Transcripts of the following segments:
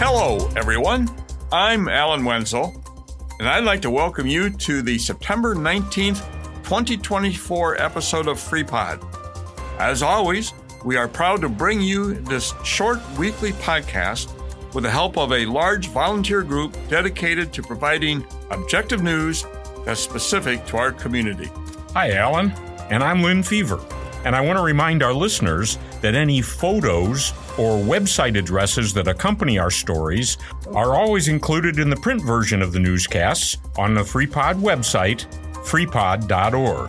Hello, everyone. I'm Alan Wenzel, and I'd like to welcome you to the September 19th, 2024 episode of FreePod. As always, we are proud to bring you this short weekly podcast with the help of a large volunteer group dedicated to providing objective news that's specific to our community. Hi, Alan, and I'm Lynn Fever, and I want to remind our listeners that any photos or website addresses that accompany our stories are always included in the print version of the newscasts on the FreePod website, freepod.org.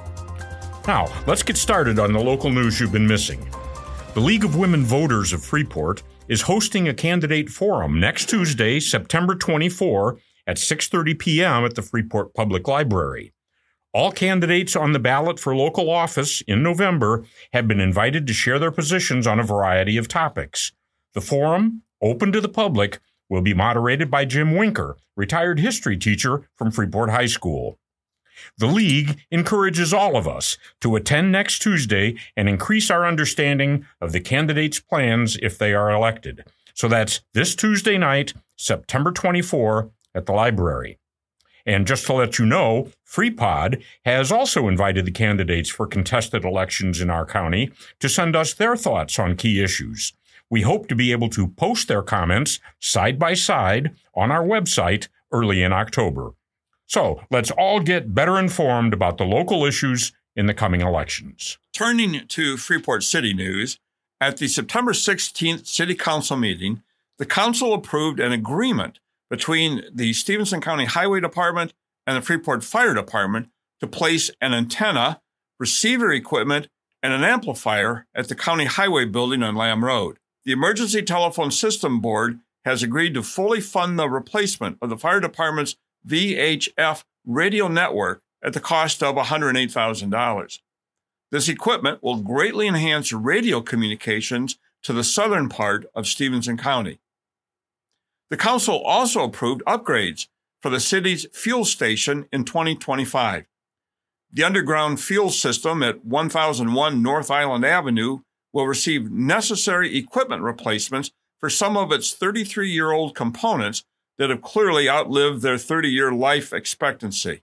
Now, let's get started on the local news you've been missing. The League of Women Voters of Freeport is hosting a candidate forum next Tuesday, September 24 at 6:30 p.m. at the Freeport Public Library. All candidates on the ballot for local office in November have been invited to share their positions on a variety of topics. The forum, open to the public, will be moderated by Jim Winker, retired history teacher from Freeport High School. The League encourages all of us to attend next Tuesday and increase our understanding of the candidates' plans if they are elected. So that's this Tuesday night, September 24, at the library. And just to let you know, FreePod has also invited the candidates for contested elections in our county to send us their thoughts on key issues. We hope to be able to post their comments side by side on our website early in October. So let's all get better informed about the local issues in the coming elections. Turning to Freeport City news, at the September 16th City Council meeting, the Council approved an agreement between the Stephenson County Highway Department and the Freeport Fire Department to place an antenna, receiver equipment, and an amplifier at the County Highway building on Lamb Road. The Emergency Telephone System Board has agreed to fully fund the replacement of the Fire Department's VHF radio network at the cost of $108,000. This equipment will greatly enhance radio communications to the southern part of Stephenson County. The council also approved upgrades for the city's fuel station in 2025. The underground fuel system at 1001 North Island Avenue will receive necessary equipment replacements for some of its 33-year-old components that have clearly outlived their 30-year life expectancy.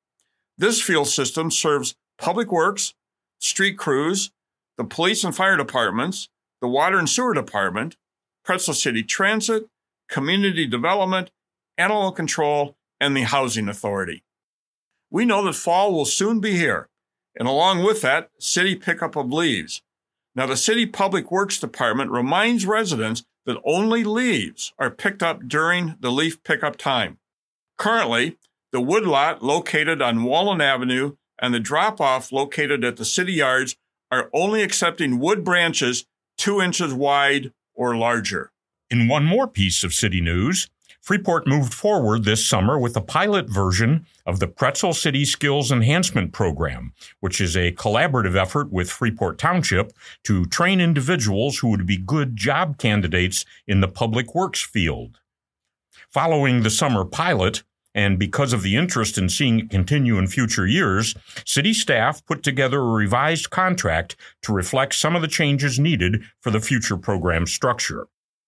This fuel system serves public works, street crews, the police and fire departments, the water and sewer department, Pretzel City Transit, Community Development, Animal Control, and the Housing Authority. We know that fall will soon be here, and along with that, city pickup of leaves. Now, the City Public Works Department reminds residents that only leaves are picked up during the leaf pickup time. Currently, the woodlot located on Wallen Avenue and the drop-off located at the city yards are only accepting wood branches 2 inches wide or larger. In one more piece of city news, Freeport moved forward this summer with a pilot version of the Pretzel City Skills Enhancement Program, which is a collaborative effort with Freeport Township to train individuals who would be good job candidates in the public works field. Following the summer pilot, and because of the interest in seeing it continue in future years, city staff put together a revised contract to reflect some of the changes needed for the future program structure.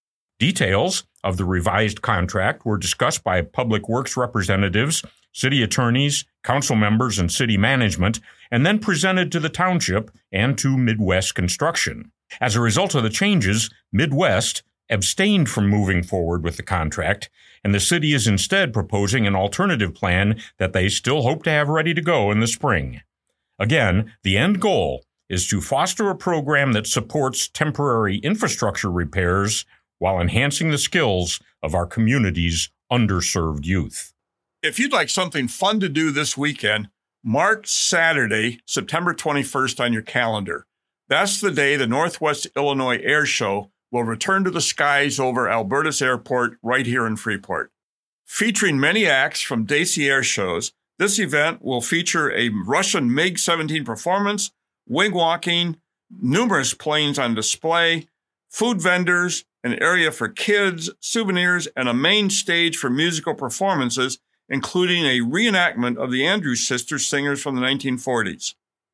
Details of the revised contract were discussed by public works representatives, city attorneys, council members, and city management, and then presented to the township and to Midwest Construction. As a result of the changes, Midwest abstained from moving forward with the contract, and the city is instead proposing an alternative plan that they still hope to have ready to go in the spring. Again, the end goal is to foster a program that supports temporary infrastructure repairs while enhancing the skills of our community's underserved youth. If you'd like something fun to do this weekend, mark Saturday, September 21st on your calendar. That's the day the Northwest Illinois Air Show will return to the skies over Albertus Airport right here in Freeport. Featuring many acts from Daisy Air Shows, this event will feature a Russian MiG-17 performance, wing walking, numerous planes on display, food vendors, an area for kids, souvenirs, and a main stage for musical performances, including a reenactment of the Andrews Sisters singers from the 1940s.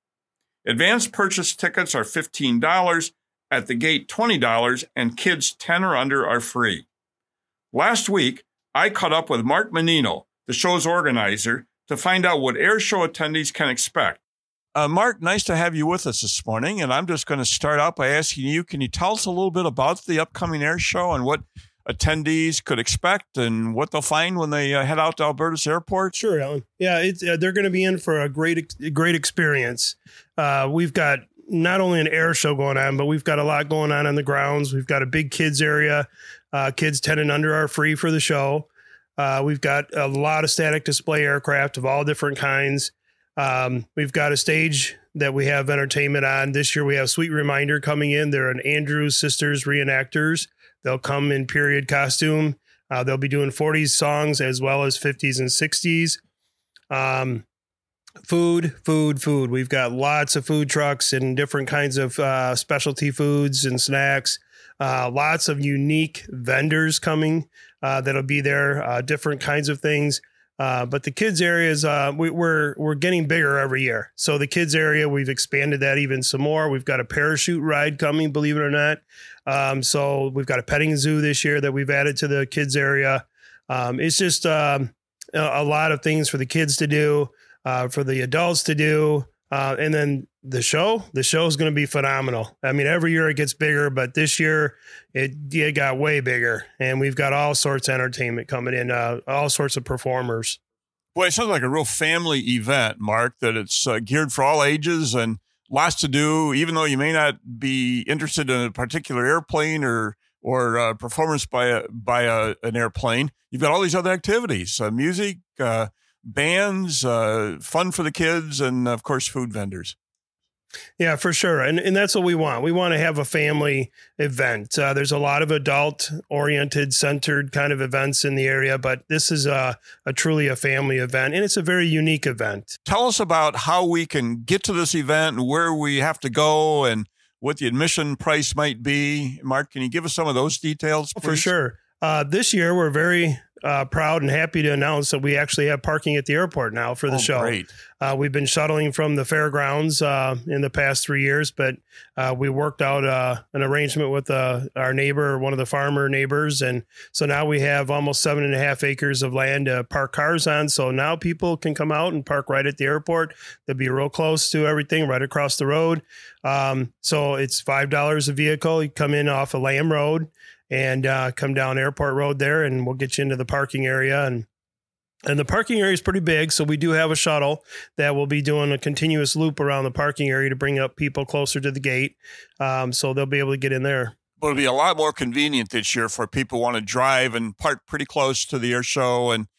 Advance purchase tickets are $15, at the gate $20, and kids 10 or under are free. Last week, I caught up with Mark Menino, the show's organizer, to find out what air show attendees can expect. Mark, nice to have you with us this morning. And I'm just going to start out by asking you, can you tell us a little bit about the upcoming air show and what attendees could expect and what they'll find when they head out to Alberta's airport? Sure, Alan. Yeah, they're going to be in for a great experience. We've got not only an air show going on, but we've got a lot going on the grounds. We've got a big kids area. Kids 10 and under are free for the show. We've got a lot of static display aircraft of all different kinds. We've got a stage that we have entertainment on. This year we have Sweet Reminder coming in. They're an Andrews Sisters reenactors. They'll come in period costume. They'll be doing 40s songs as well as 50s and 60s. Food. We've got lots of food trucks and different kinds of specialty foods and snacks. Lots of unique vendors coming that'll be there, different kinds of things. But the kids areas, we're getting bigger every year. So the kids area, we've expanded that even some more. We've got a parachute ride coming, believe it or not. So we've got a petting zoo this year that we've added to the kids area. It's just a lot of things for the kids to do, for the adults to do. And then the show is going to be phenomenal. I mean, every year it gets bigger, but this year it got way bigger, and we've got all sorts of entertainment coming in, all sorts of performers. Boy, it sounds like a real family event, Mark, that it's geared for all ages and lots to do, even though you may not be interested in a particular airplane or performance by an airplane. You've got all these other activities, music, bands, fun for the kids, and of course, food vendors. Yeah, for sure. And that's what we want. We want to have a family event. There's a lot of adult oriented, centered kind of events in the area, but this is truly a family event, and it's a very unique event. Tell us about how we can get to this event and where we have to go and what the admission price might be. Mark, can you give us some of those details, please? For sure. This year, we're very proud and happy to announce that we actually have parking at the airport now for the show. Great. We've been shuttling from the fairgrounds in the past 3 years, but we worked out an arrangement with our neighbor, one of the farmer neighbors. And so now we have almost 7.5 acres of land to park cars on. So now people can come out and park right at the airport. They'll be real close to everything right across the road. So it's $5 a vehicle. You come in off of Lamb Road and come down Airport Road there, and we'll get you into the parking area. And the parking area is pretty big, so we do have a shuttle that will be doing a continuous loop around the parking area to bring up people closer to the gate, so they'll be able to get in there. But it'll be a lot more convenient this year for people who want to drive and park pretty close to the air show and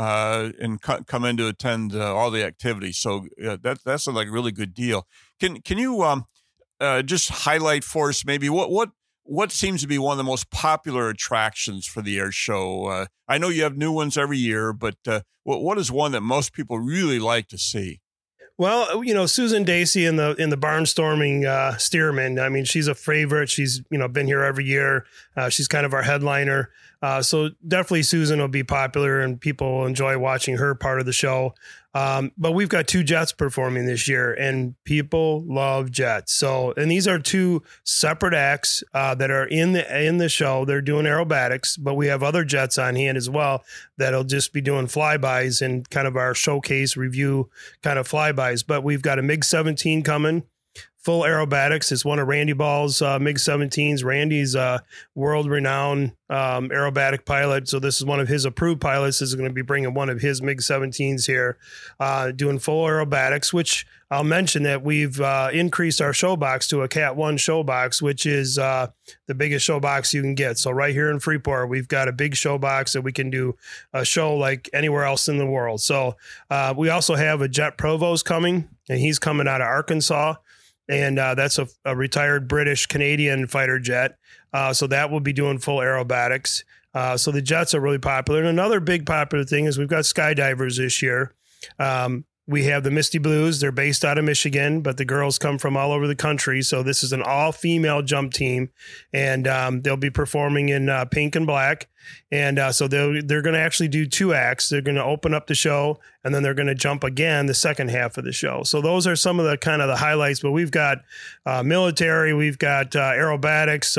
come in to attend all the activities. So that's like a really good deal. Can you just highlight for us maybe what seems to be one of the most popular attractions for the air show? I know you have new ones every year, but what is one that most people really like to see? Well, Susan Dacey in the barnstorming Stearman. I mean, she's a favorite. She's been here every year. She's kind of our headliner. So definitely Susan will be popular and people will enjoy watching her part of the show. But we've got 2 jets performing this year, and people love jets. And these are 2 separate acts that are in the show. They're doing aerobatics, but we have other jets on hand as well that'll just be doing flybys and kind of our showcase review kind of flybys. But we've got a MiG-17 coming. Full aerobatics. It's one of Randy Ball's MiG-17s. Randy's world-renowned aerobatic pilot. So this is one of his approved pilots. This is going to be bringing one of his MiG-17s here, doing full aerobatics, which I'll mention that we've increased our show box to a Cat 1 show box, which is the biggest show box you can get. So right here in Freeport, we've got a big show box that we can do a show like anywhere else in the world. So we also have a Jet Provost coming, and he's coming out of Arkansas. And that's a retired British Canadian fighter jet. So that will be doing full aerobatics. So the jets are really popular. And another big popular thing is we've got skydivers this year. We have the Misty Blues. They're based out of Michigan, but the girls come from all over the country. So this is an all-female jump team, and they'll be performing in pink and black. And so they're going to actually do 2 acts. They're going to open up the show, and then they're going to jump again the second half of the show. So those are some of the kind of the highlights. But we've got military, we've got aerobatics.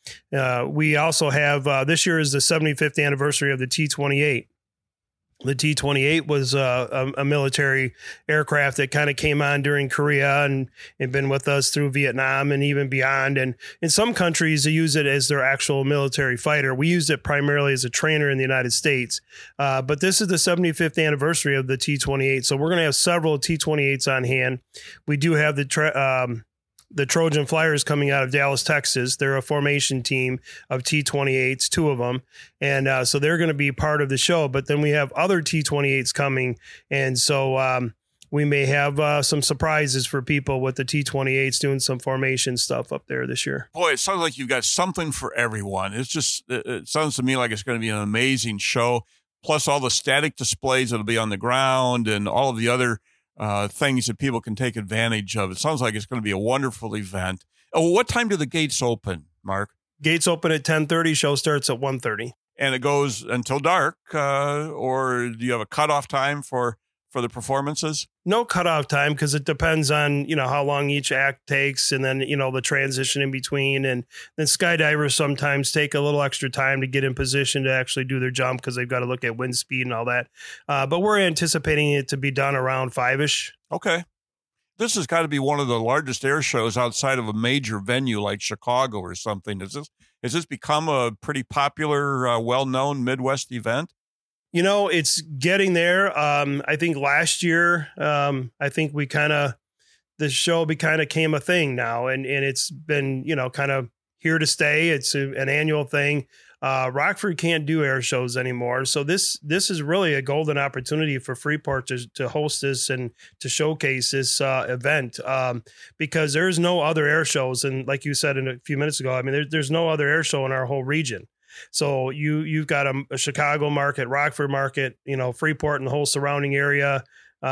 We also have this year is the 75th anniversary of the T-28. The T-28 was a military aircraft that kind of came on during Korea and been with us through Vietnam and even beyond. And in some countries, they use it as their actual military fighter. We used it primarily as a trainer in the United States. But this is the 75th anniversary of the T-28. So we're going to have several T-28s on hand. We do have the Trojan Flyers coming out of Dallas, Texas. They're a formation team of T-28s, 2 of them. And so they're going to be part of the show. But then we have other T-28s coming. And so we may have some surprises for people with the T-28s doing some formation stuff up there this year. Boy, it sounds like you've got something for everyone. It sounds to me like it's going to be an amazing show. Plus all the static displays that'll be on the ground and all of the other things that people can take advantage of. It sounds like it's going to be a wonderful event. Oh, what time do the gates open, Mark? Gates open at 10:30. Show starts at 1:30. And it goes until dark, or do you have a cutoff time for the performances? No cutoff time, because it depends on, how long each act takes, and then, the transition in between. And then skydivers sometimes take a little extra time to get in position to actually do their jump, because they've got to look at wind speed and all that. But we're anticipating it to be done around 5-ish. Okay. This has got to be one of the largest air shows outside of a major venue like Chicago or something. Has this become a pretty popular, well-known Midwest event? It's getting there. I think last year, I think the show became a thing now, and it's been, kind of here to stay. It's an annual thing. Rockford can't do air shows anymore. So this is really a golden opportunity for Freeport to host this and to showcase this event, because there's no other air shows. And like you said a few minutes ago, I mean, there's no other air show in our whole region. So you've got a Chicago market, Rockford market, Freeport and the whole surrounding area,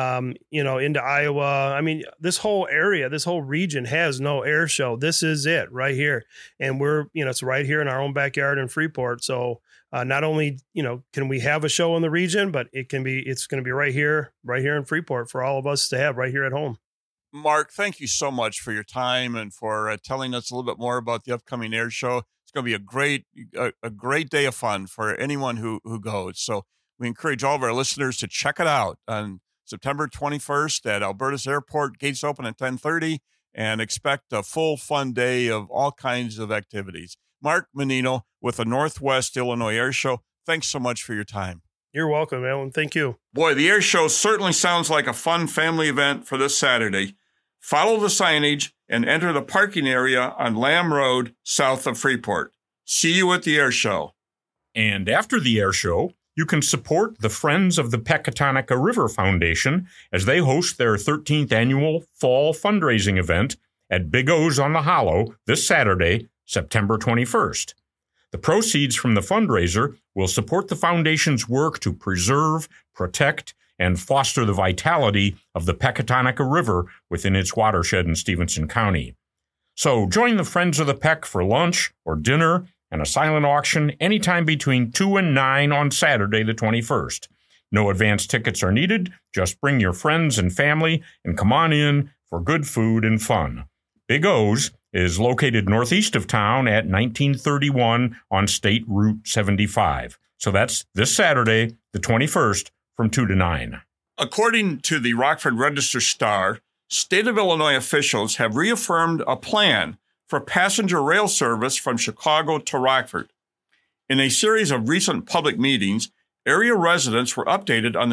into Iowa. I mean, this whole area, this whole region has no air show. This is it right here. And it's right here in our own backyard in Freeport. So not only, can we have a show in the region, but it's going to be right here in Freeport for all of us to have right here at home. Mark, thank you so much for your time and for telling us a little bit more about the upcoming air show. It's going to be a great day of fun for anyone who goes. So we encourage all of our listeners to check it out on September 21st at Albertus Airport. Gates open at 10:30, and expect a full fun day of all kinds of activities. Mark Menino with the Northwest Illinois Air Show. Thanks so much for your time. You're welcome, Alan. Thank you. Boy, the air show certainly sounds like a fun family event for this Saturday. Follow the signage and enter the parking area on Lamb Road, south of Freeport. See you at the air show. And after the air show, you can support the Friends of the Pecatonica River Foundation as they host their 13th annual fall fundraising event at Big O's on the Hollow this Saturday, September 21st. The proceeds from the fundraiser will support the foundation's work to preserve, protect, and foster the vitality of the Pecatonica River within its watershed in Stevenson County. So join the Friends of the Peck for lunch or dinner and a silent auction anytime between 2 and 9 on Saturday the 21st. No advance tickets are needed. Just bring your friends and family and come on in for good food and fun. Big O's is located northeast of town at 1931 on State Route 75. So that's this Saturday, the 21st, from 2 to 9. According to the Rockford Register-Star, State of Illinois officials have reaffirmed a plan for passenger rail service from Chicago to Rockford. In a series of recent public meetings, area residents were updated on the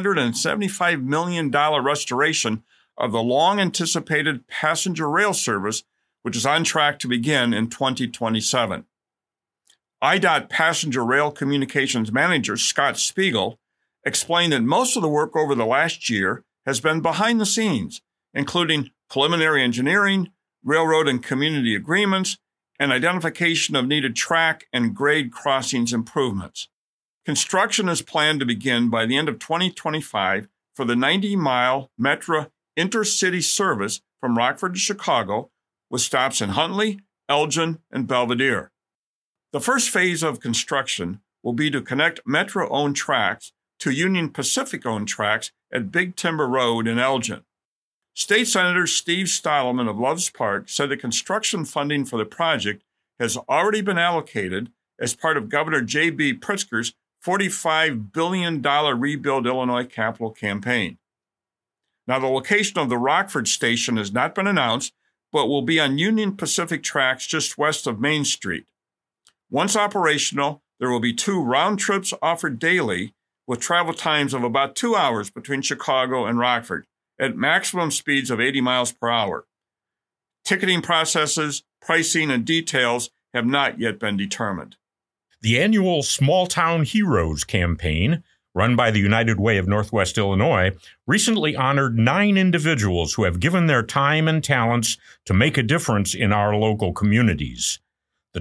$275 million restoration of the long-anticipated passenger rail service, which is on track to begin in 2027. IDOT Passenger Rail Communications Manager Scott Spiegel explained that most of the work over the last year has been behind the scenes, including preliminary engineering, railroad and community agreements, and identification of needed track and grade crossings improvements. Construction is planned to begin by the end of 2025 for the 90-mile Metra intercity service from Rockford to Chicago, with stops in Huntley, Elgin, and Belvedere. The first phase of construction will be to connect Metra-owned tracks to Union Pacific-owned tracks at Big Timber Road in Elgin. State Senator Steve Steileman of Loves Park said the construction funding for the project has already been allocated as part of Governor J.B. Pritzker's $45 billion Rebuild Illinois capital campaign. Now, the location of the Rockford station has not been announced, but will be on Union Pacific tracks just west of Main Street. Once operational, there will be 2 round trips offered daily with travel times of about 2 hours between Chicago and Rockford at maximum speeds of 80 miles per hour. Ticketing processes, pricing, and details have not yet been determined. The annual Small Town Heroes campaign, run by the United Way of Northwest Illinois, recently honored 9 individuals who have given their time and talents to make a difference in our local communities. The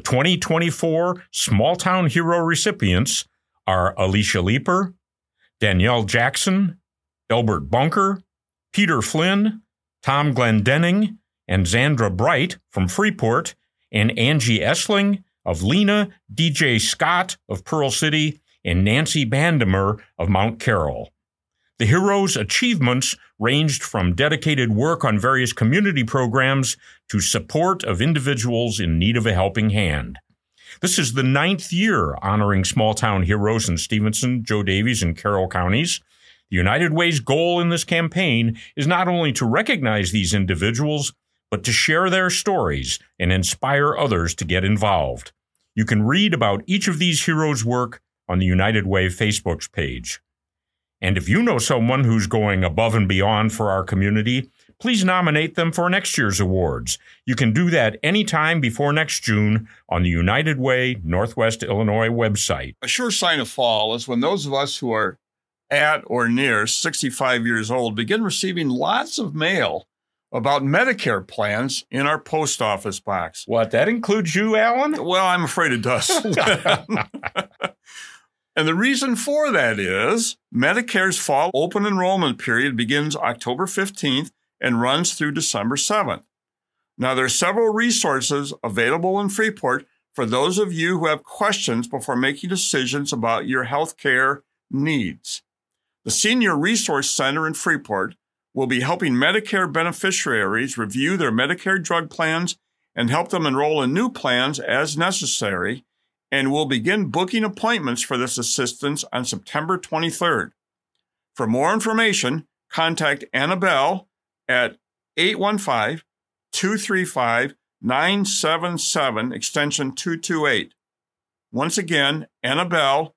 2024 Small Town Hero recipients are Alicia Leeper, Danielle Jackson, Elbert Bunker, Peter Flynn, Tom Glendenning, and Zandra Bright from Freeport, and Angie Essling of Lena, DJ Scott of Pearl City, and Nancy Bandemer of Mount Carroll. The heroes' achievements ranged from dedicated work on various community programs to support of individuals in need of a helping hand. This is the 9th year honoring small-town heroes in Stevenson, Joe Davies, and Carroll counties. The United Way's goal in this campaign is not only to recognize these individuals, but to share their stories and inspire others to get involved. You can read about each of these heroes' work on the United Way Facebook page. And if you know someone who's going above and beyond for our community, please nominate them for next year's awards. You can do that anytime before next June on the United Way Northwest Illinois website. A sure sign of fall is when those of us who are at or near 65 years old begin receiving lots of mail about Medicare plans in our post office box. What, that includes you, Alan? Well, I'm afraid it does. And the reason for that is Medicare's fall open enrollment period begins October 15th and runs through December 7th. Now, there are several resources available in Freeport for those of you who have questions before making decisions about your health care needs. The Senior Resource Center in Freeport will be helping Medicare beneficiaries review their Medicare drug plans and help them enroll in new plans as necessary, and will begin booking appointments for this assistance on September 23rd. For more information, contact Annabelle at 815-235-977, extension 228. Once again, Annabelle,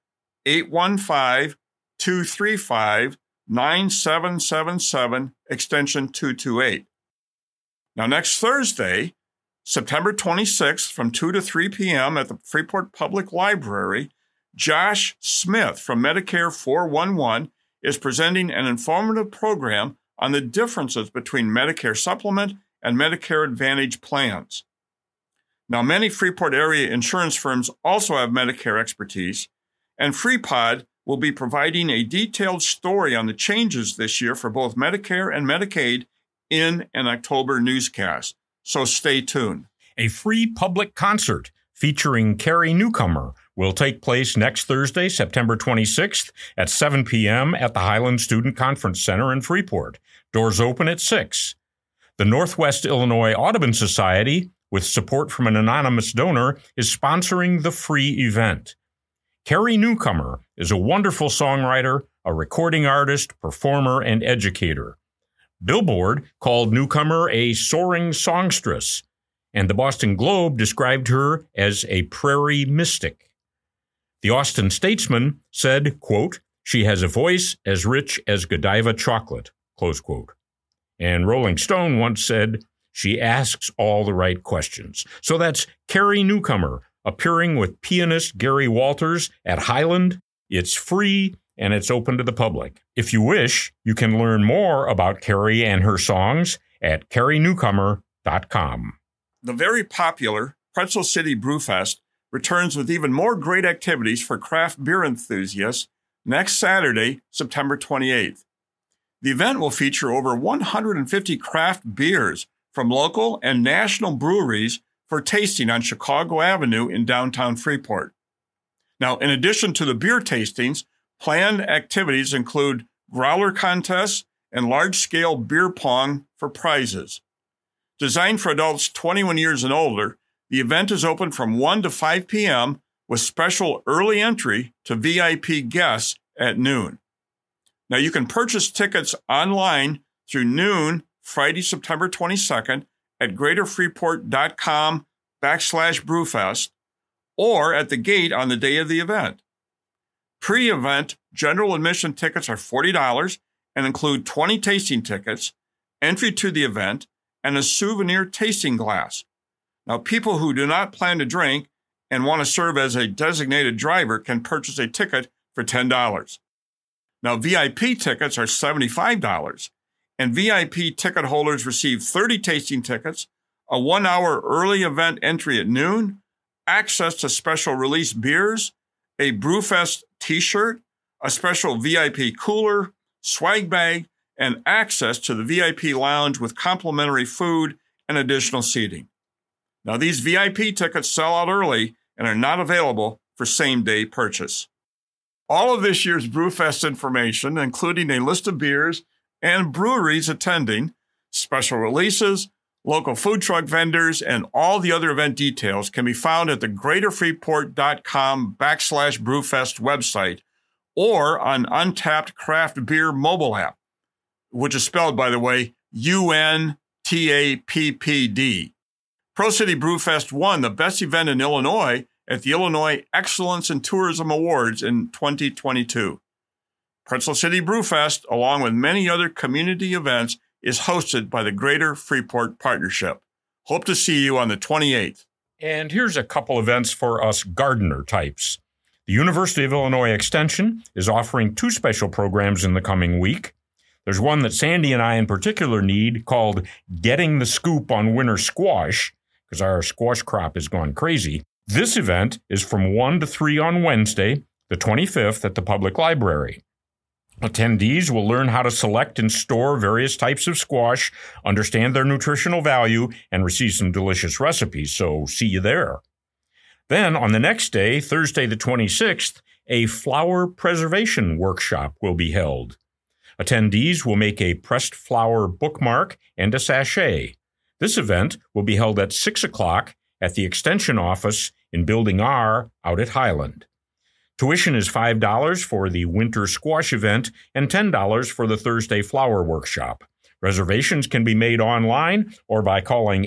815-235-9777, extension 228. Now, next Thursday, September 26th, from 2 to 3 p.m. at the Freeport Public Library, Josh Smith from Medicare 411 is presenting an informative program on the differences between Medicare Supplement and Medicare Advantage plans. Now, many Freeport area insurance firms also have Medicare expertise, and FreePod will be providing a detailed story on the changes this year for both Medicare and Medicaid in an October newscast. So stay tuned. A free public concert featuring Carrie Newcomer will take place next Thursday, September 26th at 7 p.m. at the Highland Student Conference Center in Freeport. Doors open at 6. The Northwest Illinois Audubon Society, with support from an anonymous donor, is sponsoring the free event. Carrie Newcomer is a wonderful songwriter, a recording artist, performer, and educator. Billboard called Newcomer a soaring songstress, and the Boston Globe described her as a prairie mystic. The Austin Statesman said, quote, "She has a voice as rich as Godiva chocolate," close quote. And Rolling Stone once said, "She asks all the right questions." So that's Carrie Newcomer appearing with pianist Gary Walters at Highland. It's free and it's open to the public. If you wish, you can learn more about Carrie and her songs at carrienewcomer.com. The very popular Pretzel City Brewfest returns with even more great activities for craft beer enthusiasts next Saturday, September 28th. The event will feature over 150 craft beers from local and national breweries for tasting on Chicago Avenue in downtown Freeport. Now, in addition to the beer tastings, planned activities include growler contests and large-scale beer pong for prizes. Designed for adults 21 years and older, the event is open from 1 to 5 p.m. with special early entry to VIP guests at noon. Now, you can purchase tickets online through noon, Friday, September 22nd at greaterfreeport.com/brewfest or at the gate on the day of the event. Pre-event general admission tickets are $40 and include 20 tasting tickets, entry to the event, and a souvenir tasting glass. Now, people who do not plan to drink and want to serve as a designated driver can purchase a ticket for $10. Now, VIP tickets are $75, and VIP ticket holders receive 30 tasting tickets, a 1-hour early event entry at noon, access to special release beers, a Brewfest t-shirt, a special VIP cooler, swag bag, and access to the VIP lounge with complimentary food and additional seating. Now, these VIP tickets sell out early and are not available for same-day purchase. All of this year's Brewfest information, including a list of beers and breweries attending, special releases, local food truck vendors, and all the other event details can be found at the greaterfreeport.com/brewfest website or on Untapped Craft Beer mobile app, which is spelled, by the way, UNTAPPD. Pro City Brewfest won the best event in Illinois at the Illinois Excellence in Tourism Awards in 2022. Pretzel City Brewfest, along with many other community events, is hosted by the Greater Freeport Partnership. Hope to see you on the 28th. And here's a couple events for us gardener types. The University of Illinois Extension is offering 2 special programs in the coming week. There's one that Sandy and I in particular need called Getting the Scoop on Winter Squash, because our squash crop has gone crazy. This event is from 1 to 3 on Wednesday, the 25th at the Public Library. Attendees will learn how to select and store various types of squash, understand their nutritional value, and receive some delicious recipes, so see you there. Then, on the next day, Thursday the 26th, a flower preservation workshop will be held. Attendees will make a pressed flower bookmark and a sachet. This event will be held at 6 o'clock at the Extension office in Building R out at Highland. Tuition is $5 for the winter squash event and $10 for the Thursday flower workshop. Reservations can be made online or by calling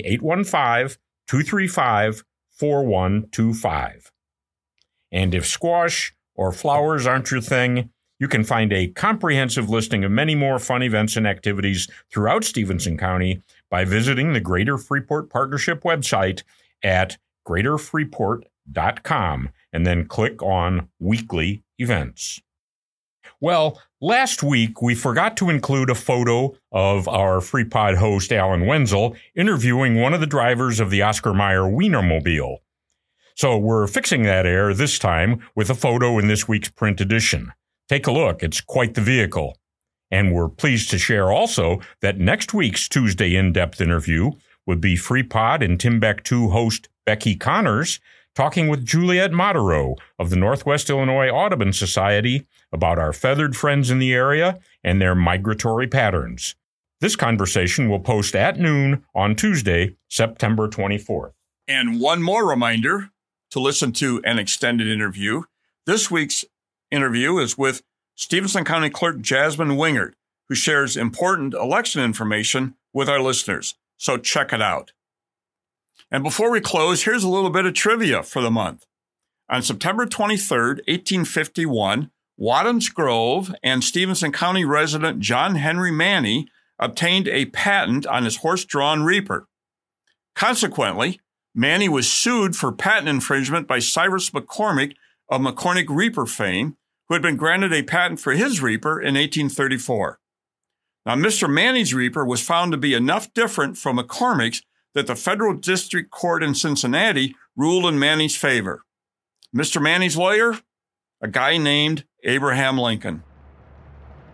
815-235-4125. And if squash or flowers aren't your thing, you can find a comprehensive listing of many more fun events and activities throughout Stephenson County by visiting the Greater Freeport Partnership website at greaterfreeport.com and then click on Weekly Events. Well, last week we forgot to include a photo of our FreePod host Alan Wenzel interviewing one of the drivers of the Oscar Mayer Wienermobile. So we're fixing that error this time with a photo in this week's print edition. Take a look, it's quite the vehicle. And we're pleased to share also that next week's Tuesday in-depth interview would be FreePod and Timbuktu host Becky Connors talking with Juliette Moderow of the Northwest Illinois Audubon Society about our feathered friends in the area and their migratory patterns. This conversation will post at noon on Tuesday, September 24th. And one more reminder to listen to an extended interview. This week's interview is with Stephenson County Clerk Jasmine Wingert, who shares important election information with our listeners. So check it out. And before we close, here's a little bit of trivia for the month. On September 23rd, 1851, Wadhams Grove and Stephenson County resident John Henry Manny obtained a patent on his horse-drawn reaper. Consequently, Manny was sued for patent infringement by Cyrus McCormick of McCormick Reaper fame, who had been granted a patent for his reaper in 1834. Now, Mr. Manny's reaper was found to be enough different from McCormick's that the Federal District Court in Cincinnati ruled in Manny's favor. Mr. Manny's lawyer? A guy named Abraham Lincoln.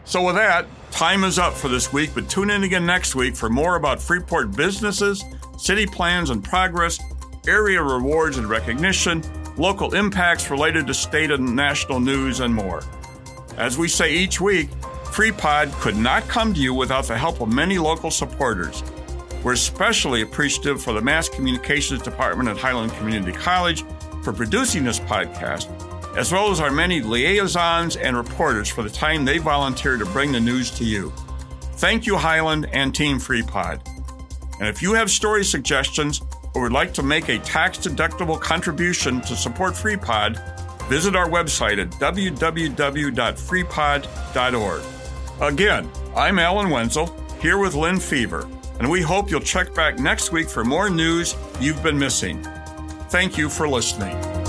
So with that, time is up for this week, but tune in again next week for more about Freeport businesses, city plans and progress, area rewards and recognition, local impacts related to state and national news, and more. As we say each week, FreePod could not come to you without the help of many local supporters. We're especially appreciative for the Mass Communications Department at Highland Community College for producing this podcast, as well as our many liaisons and reporters for the time they volunteer to bring the news to you. Thank you, Highland and Team FreePod. And if you have story suggestions or would like to make a tax-deductible contribution to support FreePod, visit our website at www.freepod.org. Again, I'm Alan Wenzel, here with Lynn Fever, and we hope you'll check back next week for more news you've been missing. Thank you for listening.